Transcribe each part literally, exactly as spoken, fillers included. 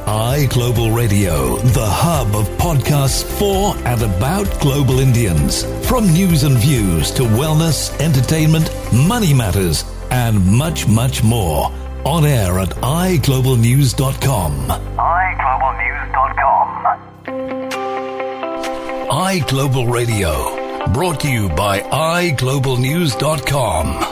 iGlobal Radio, the hub of podcasts for and about global Indians. From news and views to wellness, entertainment, money matters, and much, much more. On air at i global news dot com. i global news dot com. iGlobal Radio, brought to you by i global news dot com.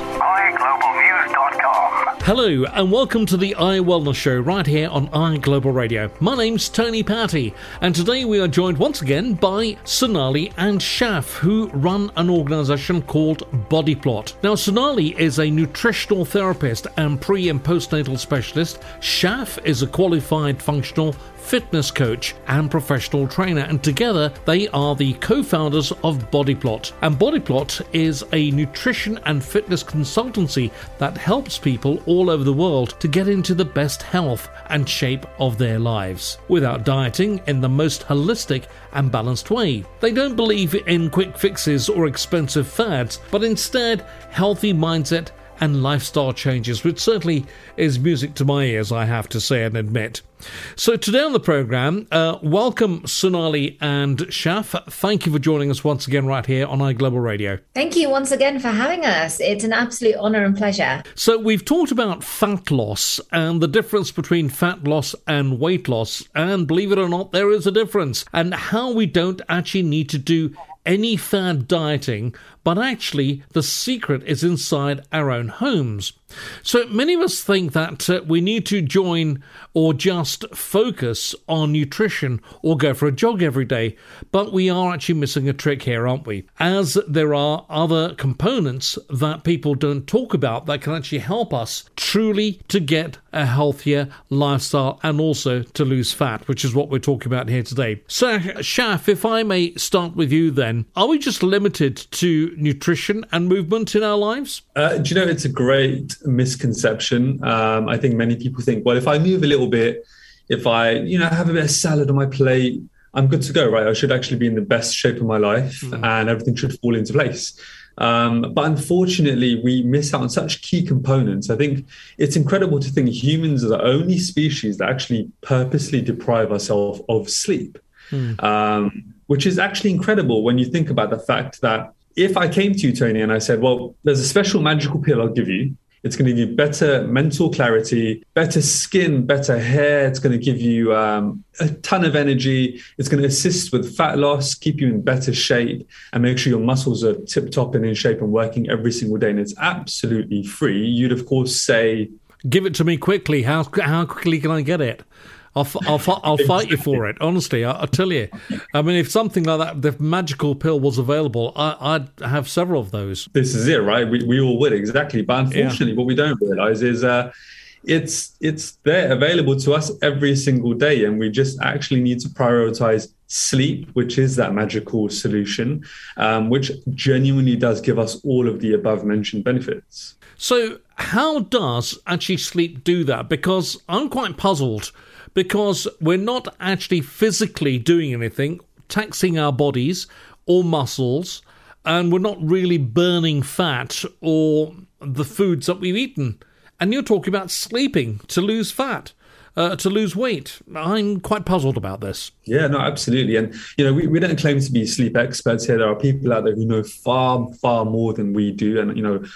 Hello and welcome to the iWellness Show right here on iGlobal Radio. My name's Tony Patty and today we are joined once again by Sonali and Shaf, who run an organisation called BodyPlot. Now Sonali is a nutritional therapist and pre and postnatal specialist. Shaf is a qualified functional fitness coach and professional trainer, and together they are the co-founders of BodyPlot. And BodyPlot is a nutrition and fitness consultancy that helps people all over the world to get into the best health and shape of their lives without dieting in the most holistic and balanced way. They don't believe in quick fixes or expensive fads, but instead healthy mindset and lifestyle changes, which certainly is music to my ears, I have to say and admit. So today on the programme, uh, welcome Sonali and Shaf. Thank you for joining us once again right here on iGlobal Radio. Thank you once again for having us. It's an absolute honour and pleasure. So we've talked about fat loss and the difference between fat loss and weight loss, and believe it or not, there is a difference, and how we don't actually need to do any fad dieting, but actually the secret is inside our own homes. So many of us think that uh, we need to join or just focus on nutrition or go for a jog every day, but we are actually missing a trick here, aren't we? As there are other components that people don't talk about that can actually help us truly to get a healthier lifestyle and also to lose fat, which is what we're talking about here today. So, Shaf, if I may start with you then, are we just limited to nutrition and movement in our lives? Uh, do you know, it's a great misconception. Um, I think many people think, well, if I move a little bit, if I, you know, have a bit of salad on my plate, I'm good to go, right? I should actually be in the best shape of my life mm-hmm. and everything should fall into place. Um, but unfortunately, we miss out on such key components. I think it's incredible to think humans are the only species that actually purposely deprive ourselves of sleep, mm. um, which is actually incredible when you think about the fact that if I came to you, Tony, and I said, well, there's a special magical pill I'll give you. It's going to give you better mental clarity, better skin, better hair. It's going to give you um, a ton of energy. It's going to assist with fat loss, keep you in better shape, and make sure your muscles are tip-top and in shape and working every single day. And it's absolutely free. You'd, of course, say, give it to me quickly. How how quickly can I get it? I'll I'll, I'll fight you for it. Honestly, I, I tell you. I mean, if something like that, the magical pill was available, I, I'd have several of those. This is it, right? We we all would, exactly. But unfortunately, yeah. what we don't realize is uh, it's it's there available to us every single day, and we just actually need to prioritize sleep, which is that magical solution, um, which genuinely does give us all of the above mentioned benefits. So, how does actually sleep do that? Because I'm quite puzzled. Because we're not actually physically doing anything, taxing our bodies or muscles, and we're not really burning fat or the foods that we've eaten. And you're talking about sleeping to lose fat, uh, to lose weight. I'm quite puzzled about this. Yeah, no, absolutely. And, you know, we, we don't claim to be sleep experts here. There are people out there who know far, far more than we do. And, you know,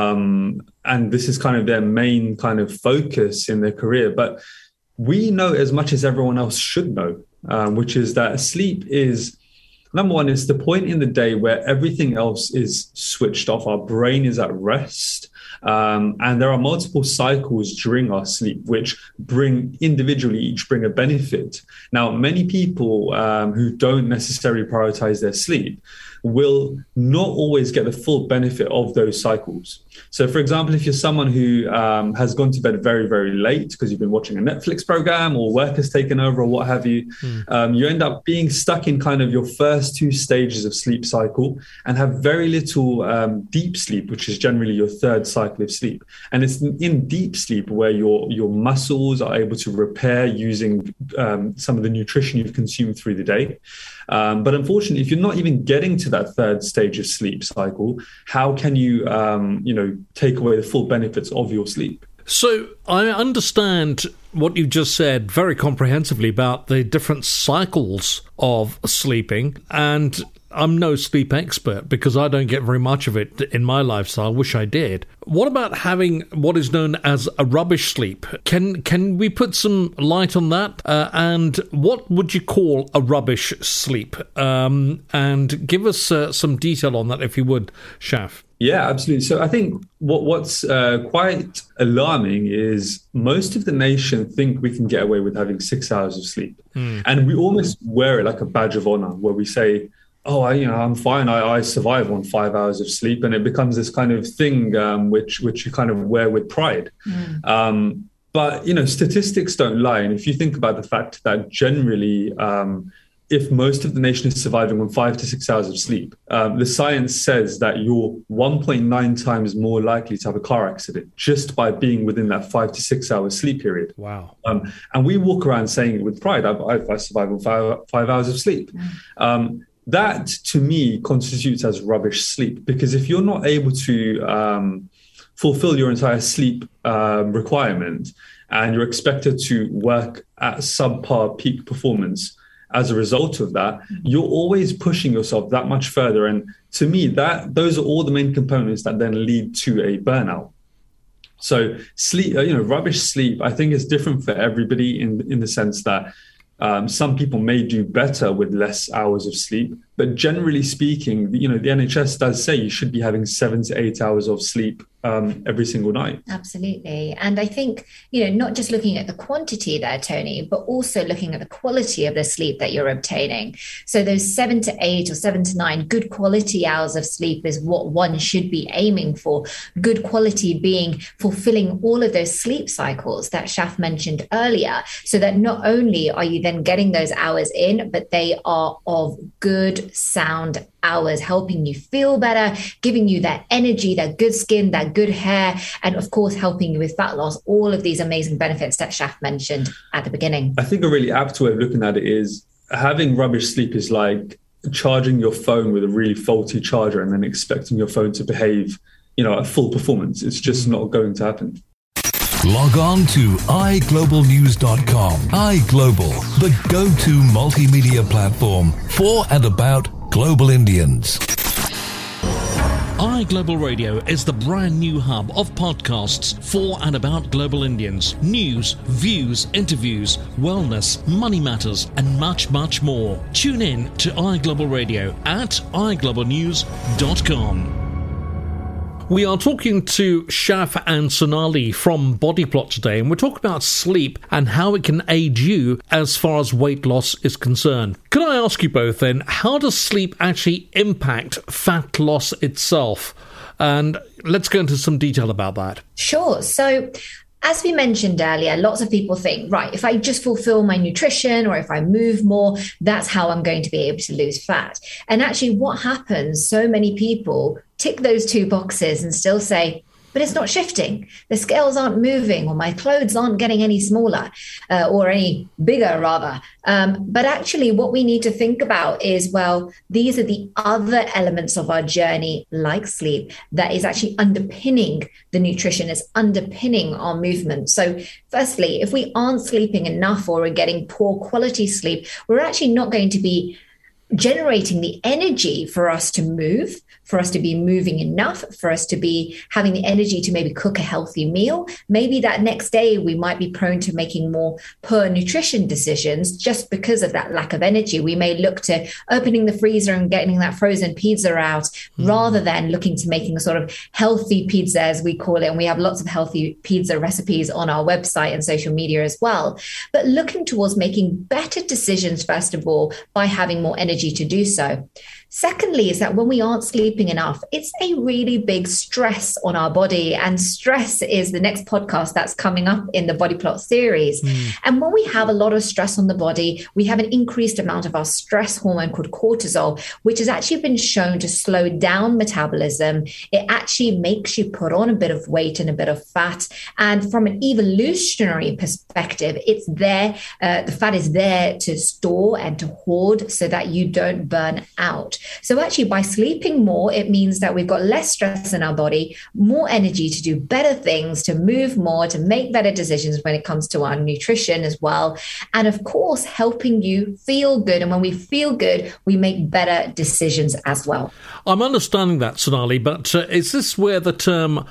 um, and this is kind of their main kind of focus in their career. But we know as much as everyone else should know, um, which is that sleep is, number one, it's the point in the day where everything else is switched off. Our brain is at rest. Um, and there are multiple cycles during our sleep, which bring individually each bring a benefit. Now, many people um, who don't necessarily prioritize their sleep will not always get the full benefit of those cycles. So, for example, if you're someone who um, has gone to bed very, very late because you've been watching a Netflix program or work has taken over or what have you, mm. um, you end up being stuck in kind of your first two stages of sleep cycle and have very little um, deep sleep, which is generally your third cycle of sleep. And it's in deep sleep where your, your muscles are able to repair using um, some of the nutrition you've consumed through the day. Um, but unfortunately, if you're not even getting to that third stage of sleep cycle, how can you, um, you know, take away the full benefits of your sleep? So I understand what you just said very comprehensively about the different cycles of sleeping, and I'm no sleep expert because I don't get very much of it in my lifestyle. I wish I did. What about having what is known as a rubbish sleep? Can can we put some light on that? Uh, and what would you call a rubbish sleep? Um, and give us uh, some detail on that, if you would, Shaf. Yeah, absolutely. So I think what what's uh, quite alarming is most of the nation think we can get away with having six hours of sleep. Mm. And we almost wear it like a badge of honor, where we say, oh, I, you know, I'm fine. I, I survive on five hours of sleep. And it becomes this kind of thing um, which which you kind of wear with pride. Mm. Um, but, you know, statistics don't lie. And if you think about the fact that generally, um, if most of the nation is surviving on five to six hours of sleep, um, the science says that you're one point nine times more likely to have a car accident just by being within that five to six hours sleep period. Wow. Um, and we walk around saying it with pride, I, I, I survive on five, five hours of sleep. Mm. Um, that, to me, constitutes as rubbish sleep, because if you're not able to um, fulfill your entire sleep uh, requirement and you're expected to work at subpar peak performance, as a result of that, you're always pushing yourself that much further. And to me, that those are all the main components that then lead to a burnout. So sleep, you know, rubbish sleep, I think is different for everybody in, in the sense that um, some people may do better with less hours of sleep. But generally speaking, you know, the N H S does say you should be having seven to eight hours of sleep um, every single night. Absolutely. And I think, you know, not just looking at the quantity there, Tony, but also looking at the quality of the sleep that you're obtaining. So those seven to eight or seven to nine good quality hours of sleep is what one should be aiming for. Good quality being fulfilling all of those sleep cycles that Shaf mentioned earlier, so that not only are you then getting those hours in, but they are of good sound hours, helping you feel better, giving you that energy, that good skin, that good hair, and of course helping you with fat loss, all of these amazing benefits that Shaf mentioned at the beginning. I think a really apt way of looking at it is having rubbish sleep is like charging your phone with a really faulty charger and then expecting your phone to behave, you know, at full performance. It's just not going to happen. Log on to i global news dot com. iGlobal, the go-to multimedia platform for and about global Indians. iGlobal Radio is the brand new hub of podcasts for and about global Indians. News, views, interviews, wellness, money matters, and much, much more. Tune in to iGlobal Radio at i global news dot com. We are talking to Shaf and Sonali from Bodyplot today, and we're talking about sleep and how it can aid you as far as weight loss is concerned. Can I ask you both then, how does sleep actually impact fat loss itself? And let's go into some detail about that. Sure. So as we mentioned earlier, lots of people think, right, if I just fulfill my nutrition or if I move more, that's how I'm going to be able to lose fat. And actually what happens, so many people tick those two boxes and still say, but it's not shifting. The scales aren't moving, or my clothes aren't getting any smaller uh, or any bigger, rather. Um, but actually what we need to think about is, well, these are the other elements of our journey, like sleep, that is actually underpinning the nutrition, is underpinning our movement. So firstly, if we aren't sleeping enough or we're getting poor quality sleep, we're actually not going to be generating the energy for us to move, for us to be moving enough, for us to be having the energy to maybe cook a healthy meal. Maybe that next day we might be prone to making more poor nutrition decisions just because of that lack of energy. We may look to opening the freezer and getting that frozen pizza out mm. rather than looking to making a sort of healthy pizza, as we call it. And we have lots of healthy pizza recipes on our website and social media as well. But looking towards making better decisions, first of all, by having more energy to do so. Secondly, is that when we aren't sleeping enough, it's a really big stress on our body. And stress is the next podcast that's coming up in the Bodyplot series. Mm. And when we have a lot of stress on the body, we have an increased amount of our stress hormone called cortisol, which has actually been shown to slow down metabolism. It actually makes you put on a bit of weight and a bit of fat. And from an evolutionary perspective, it's there. Uh, the fat is there to store and to hoard so that you don't burn out. So actually, by sleeping more, it means that we've got less stress in our body, more energy to do better things, to move more, to make better decisions when it comes to our nutrition as well. And of course, helping you feel good. And when we feel good, we make better decisions as well. I'm understanding that, Sonali, but uh, is this where the term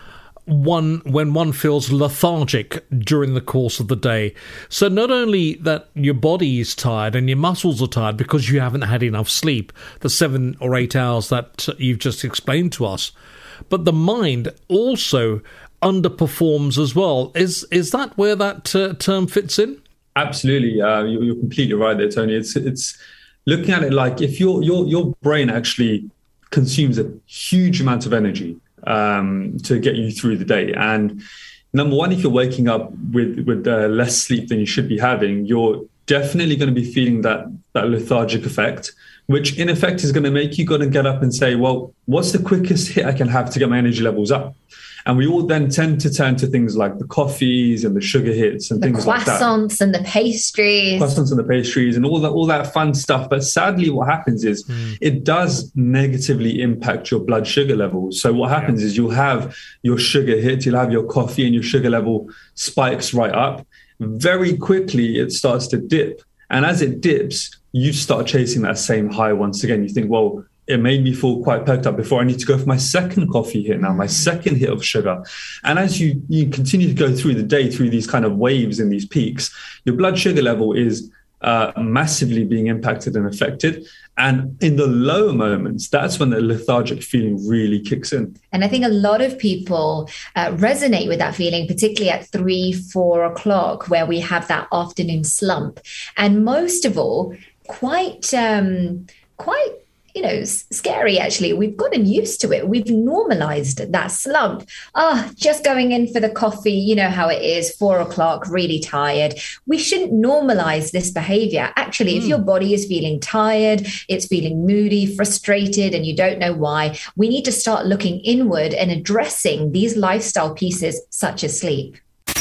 one when one feels lethargic during the course of the day? So not only that your body is tired and your muscles are tired because you haven't had enough sleep, the seven or eight hours that you've just explained to us, but the mind also underperforms as well. Is is that where that uh, term fits in? Absolutely. Uh, you're, you're completely right there, Tony. It's it's looking at it like if your your your brain actually consumes a huge amount of energy um, to get you through the day. And number one, if you're waking up with, with uh, less sleep than you should be having, you're definitely going to be feeling that, that lethargic effect, which in effect is going to make you going to get up and say, well, what's the quickest hit I can have to get my energy levels up? And we all then tend to turn to things like the coffees and the sugar hits and the things like that. The croissants and the pastries. Croissants and the pastries and all that, all that fun stuff. But sadly, what happens is mm. it does negatively impact your blood sugar levels. So what happens yeah. is you'll have your sugar hit, you'll have your coffee and your sugar level spikes right up. Very quickly, it starts to dip. And as it dips, you start chasing that same high once again. You think, well, it made me feel quite perked up before I need to go for my second coffee hit now, my second hit of sugar. And as you, you continue to go through the day, through these kind of waves and these peaks, your blood sugar level is uh, massively being impacted and affected. And in the low moments, that's when the lethargic feeling really kicks in. And I think a lot of people uh, resonate with that feeling, particularly at three, four o'clock, where we have that afternoon slump. And most of all, quite, um, quite, you know, scary, actually. We've gotten used to it. We've normalized that slump. Ah, oh, just going in for the coffee, you know how it is, four o'clock, really tired. We shouldn't normalize this behavior. Actually, mm. if your body is feeling tired, it's feeling moody, frustrated, and you don't know why, we need to start looking inward and addressing these lifestyle pieces such as sleep.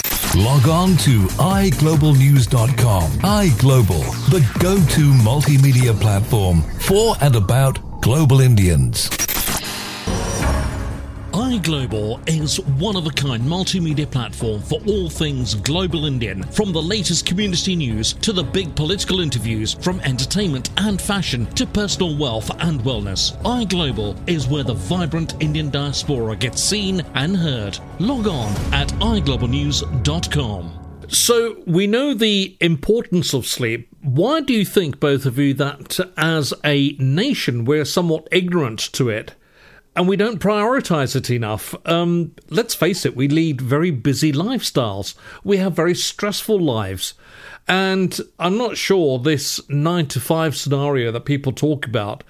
Log on to i global news dot com. iGlobal, the go-to multimedia platform for and about global Indians. iGlobal is one-of-a-kind multimedia platform for all things global Indian, from the latest community news to the big political interviews, from entertainment and fashion to personal wealth and wellness. iGlobal is where the vibrant Indian diaspora gets seen and heard. Log on at i global news dot com. So we know the importance of sleep. Why do you think, both of you, that as a nation we're somewhat ignorant to it? And we don't prioritise it enough. Um, let's face it, we lead very busy lifestyles. We have very stressful lives. And I'm not sure this nine to five scenario that people talk about,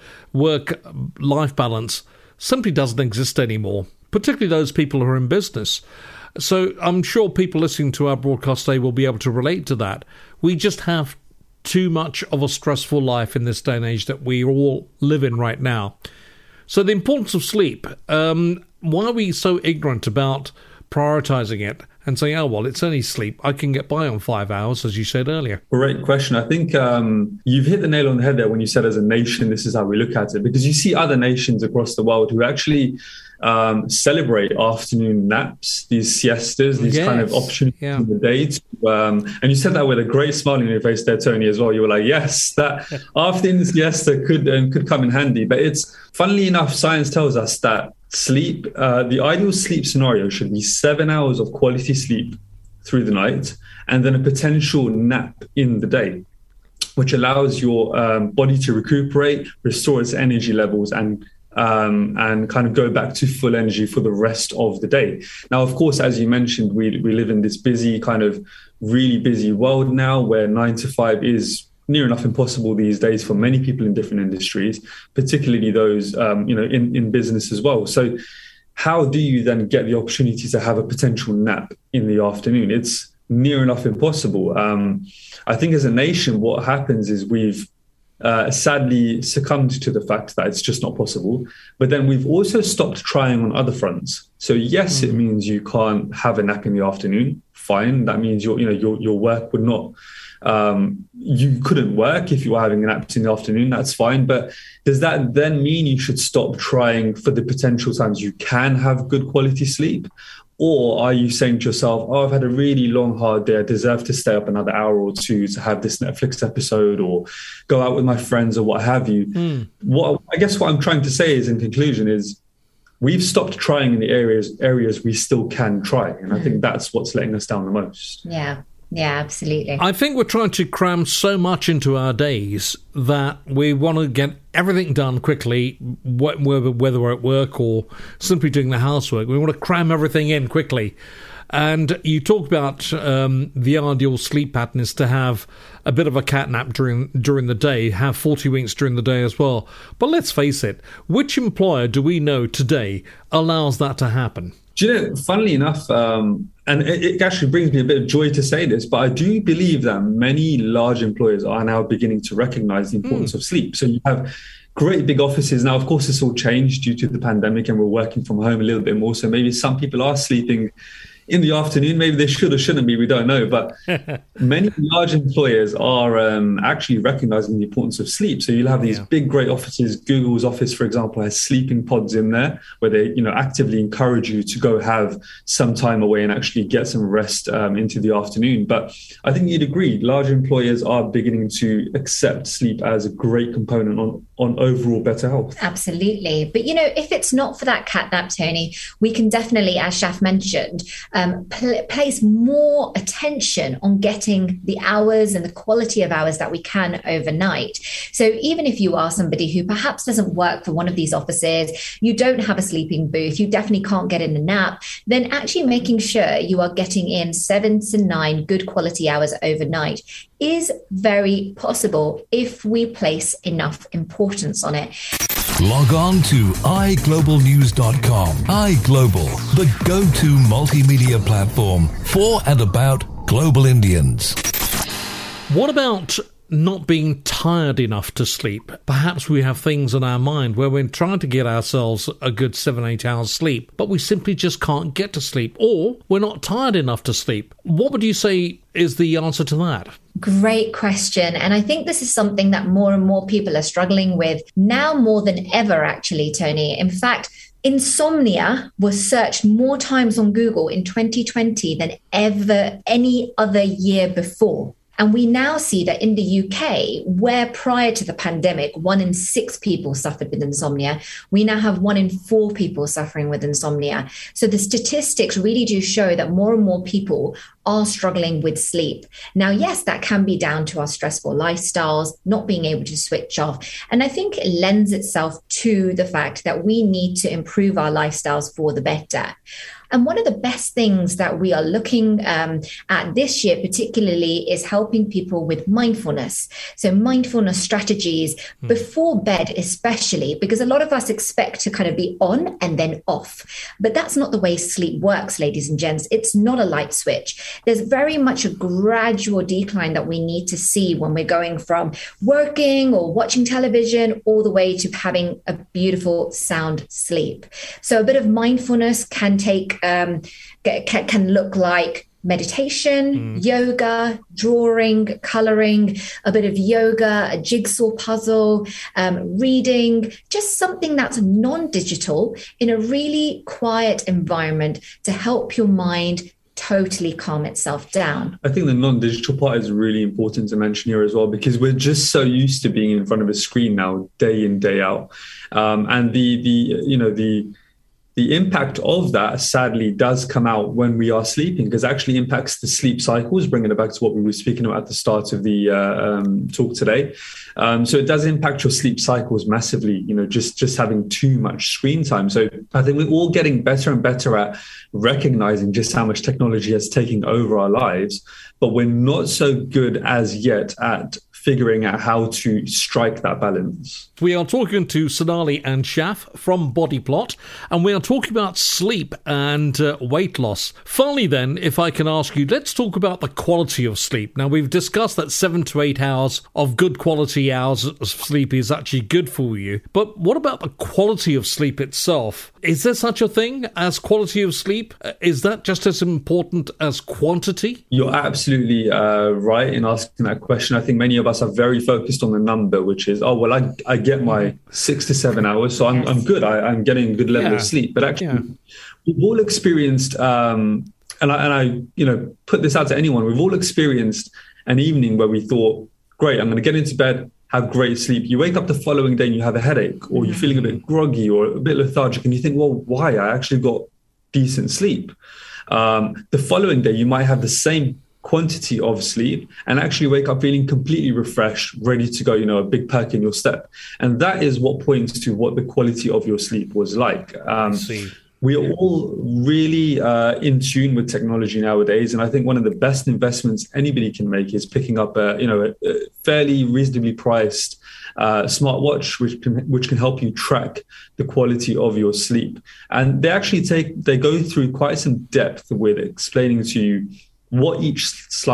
work-life balance, simply doesn't exist anymore, particularly those people who are in business. So I'm sure people listening to our broadcast today will be able to relate to that. We just have too much of a stressful life in this day and age that we all live in right now. So the importance of sleep, um, why are we so ignorant about prioritising it and saying, oh, well, it's only sleep. I can get by on five hours, as you said earlier. Great question. I think um, you've hit the nail on the head there when you said as a nation, this is how we look at it, because you see other nations across the world who actually um, celebrate afternoon naps, these siestas, these yes. kind of opportunities yeah. in the day. To, um, and you said that with a great smile on your face there, Tony, as well. You were like, yes, that afternoon siesta could, um, could come in handy. But it's, funnily enough, science tells us that sleep, uh, the ideal sleep scenario should be seven hours of quality sleep through the night and then a potential nap in the day, which allows your um, body to recuperate, restore its energy levels, and um, and kind of go back to full energy for the rest of the day. Now, of course, as you mentioned, we we live in this busy, kind of really busy world now where nine to five is near enough impossible these days for many people in different industries, particularly those, um, you know, in, in business as well. So how do you then get the opportunity to have a potential nap in the afternoon? It's near enough impossible. Um, I think as a nation, what happens is we've uh, sadly succumbed to the fact that it's just not possible. But then we've also stopped trying on other fronts. So yes, mm. it means you can't have a nap in the afternoon. fine. That means your, you know, your your work would not, um, you couldn't work if you were having naps in the afternoon. That's fine. But does that then mean you should stop trying for the potential times you can have good quality sleep? Or are you saying to yourself, oh, I've had a really long, hard day. I deserve to stay up another hour or two to have this Netflix episode or go out with my friends or what have you? Mm. What I guess what I'm trying to say is, in conclusion, is we've stopped trying in the areas areas we still can try. And I think that's what's letting us down the most. Yeah. Yeah, absolutely. I think we're trying to cram so much into our days that we want to get everything done quickly, whether, whether we're at work or simply doing the housework. We want to cram everything in quickly. And you talk about um, the ideal sleep pattern is to have a bit of a cat nap during during the day, have forty winks during the day as well. But let's face it, which employer do we know today allows that to happen? Do you know, funnily enough, um, and it, it actually brings me a bit of joy to say this, but I do believe that many large employers are now beginning to recognize the importance mm. of sleep. So you have great big offices. Now, of course, this all changed due to the pandemic and we're working from home a little bit more. So maybe some people are sleeping in the afternoon. Maybe they should or shouldn't be, we don't know. But many large employers are um, actually recognizing the importance of sleep. So you'll have these yeah. big, great offices. Google's office, for example, has sleeping pods in there where they, you know, actively encourage you to go have some time away and actually get some rest um, into the afternoon. But I think you'd agree, large employers are beginning to accept sleep as a great component on, on overall better health. Absolutely. But, you know, if it's not for that cat nap, Tony, we can definitely, as Shaf mentioned, Um, pl- place more attention on getting the hours and the quality of hours that we can overnight. So even if you are somebody who perhaps doesn't work for one of these offices, you don't have a sleeping booth, you definitely can't get in a nap, then actually making sure you are getting in seven to nine good quality hours overnight is very possible if we place enough importance on it. Log on to i global news dot com. iGlobal, the go-to multimedia platform for and about global Indians. What about not being tired enough to sleep? Perhaps we have things in our mind where we're trying to get ourselves a good seven, eight hours sleep, but we simply just can't get to sleep, or we're not tired enough to sleep. What would you say is the answer to that? Great question. And I think this is something that more and more people are struggling with now more than ever, actually, Tony. In fact, insomnia was searched more times on Google in twenty twenty than ever any other year before. And we now see that in the U K, where prior to the pandemic, one in six people suffered with insomnia, we now have one in four people suffering with insomnia. So the statistics really do show that more and more people are struggling with sleep. Now, yes, that can be down to our stressful lifestyles, not being able to switch off. And I think it lends itself to the fact that we need to improve our lifestyles for the better. And one of the best things that we are looking um, at this year, particularly, is helping people with mindfulness. So mindfulness strategies mm. before bed, especially, because a lot of us expect to kind of be on and then off. But that's not the way sleep works, ladies and gents. It's not a light switch. There's very much a gradual decline that we need to see when we're going from working or watching television all the way to having a beautiful, sound sleep. So a bit of mindfulness can take Um, can, can look like meditation, mm. yoga, drawing, coloring, a bit of yoga, a jigsaw puzzle, um, reading, just something that's non-digital in a really quiet environment to help your mind totally calm itself down. I think the non-digital part is really important to mention here as well, because we're just so used to being in front of a screen now, day in, day out. Um, and the, the, you know, the, The impact of that, sadly, does come out when we are sleeping, because it actually impacts the sleep cycles, bringing it back to what we were speaking about at the start of the uh, um, talk today. Um, so it does impact your sleep cycles massively, you know, just, just having too much screen time. So I think we're all getting better and better at recognizing just how much technology has taken over our lives, but we're not so good as yet at figuring out how to strike that balance. We are talking to Sonali and Shaf from BodyPlot, and we are talking about sleep and uh, weight loss. Finally then, if I can ask you, let's talk about the quality of sleep. Now, we've discussed that seven to eight hours of good quality hours of sleep is actually good for you. But what about the quality of sleep itself? Is there such a thing as quality of sleep? Is that just as important as quantity? You're absolutely uh, right in asking that question. I think many of us are very focused on the number, which is, oh, well, I, I get my six to seven hours, so I'm, yes. I'm good. I, I'm getting a good level yeah. of sleep. But actually, yeah. we've all experienced, um, and, I, and I, you know, put this out to anyone, we've all experienced an evening where we thought, great, I'm going to get into bed, have great sleep. You wake up the following day and you have a headache, or you're feeling a bit groggy or a bit lethargic, and you think, well, why? I actually got decent sleep. Um, the following day, you might have the same quantity of sleep and actually wake up feeling completely refreshed, ready to go, you know, a big perk in your step. And that is what points to what the quality of your sleep was like. Um, we are all really uh, in tune with technology nowadays. And I think one of the best investments anybody can make is picking up a, you know, a, a fairly reasonably priced uh, smartwatch, which can, which can help you track the quality of your sleep. And they actually take, they go through quite some depth with explaining to you what each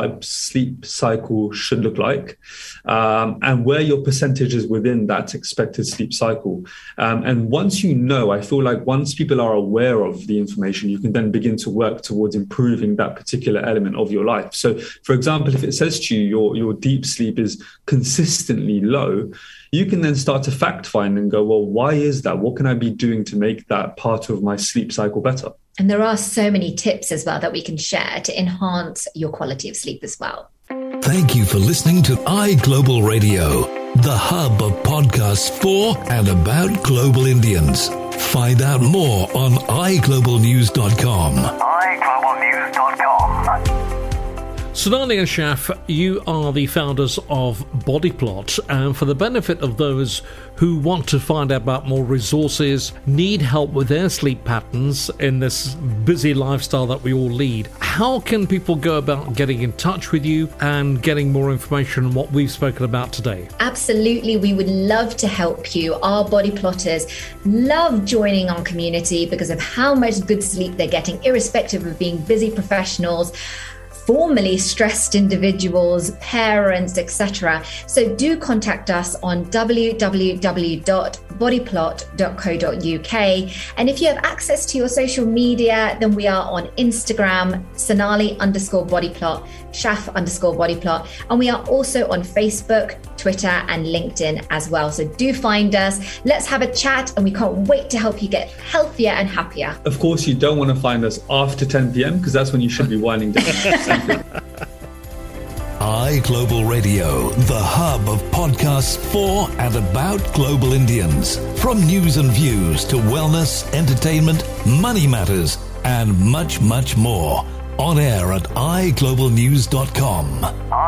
sleep cycle should look like, um, and where your percentage is within that expected sleep cycle. Um, and once you know, I feel like once people are aware of the information, you can then begin to work towards improving that particular element of your life. So, for example, if it says to you your, your deep sleep is consistently low, you can then start to fact find and go, well, why is that? What can I be doing to make that part of my sleep cycle better? And there are so many tips as well that we can share to enhance your quality of sleep as well. Thank you for listening to iGlobal Radio, the hub of podcasts for and about global Indians. Find out more on i global news dot com. i global news dot com. Sonali and Shaf, you are the founders of BodyPlot, and for the benefit of those who want to find out about more resources, need help with their sleep patterns in this busy lifestyle that we all lead, how can people go about getting in touch with you and getting more information on what we've spoken about today? Absolutely, we would love to help you. Our BodyPlotters love joining our community because of how much good sleep they're getting, irrespective of being busy professionals, formerly stressed individuals, parents, et cetera. So do contact us on w w w dot bodyplot dot co dot u k. And if you have access to your social media, then we are on Instagram, Sonali underscore bodyplot, Shaf underscore bodyplot. And we are also on Facebook, Twitter, and LinkedIn as well. So do find us. Let's have a chat, and we can't wait to help you get healthier and happier. Of course, you don't want to find us after ten p.m. because that's when you should be winding down. iGlobal Radio, the hub of podcasts for and about global Indians. From news and views to wellness, entertainment, money matters, and much, much more. On air at i global news dot com.